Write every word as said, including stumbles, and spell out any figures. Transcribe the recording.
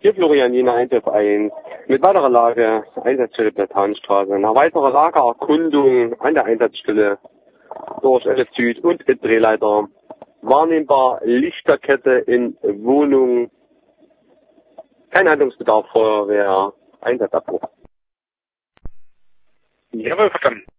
Hier Florian Jena eins F eins. Mit weiterer Lage, Einsatzstelle Platanenstraße. Nach weiterer Lagererkundung an der Einsatzstelle durch L F Süd und Drehleiter. Wahrnehmbar Lichterkette in Wohnung. Kein Handlungsbedarf, Feuerwehr, Einsatzabbruch. Jawohl, verstanden.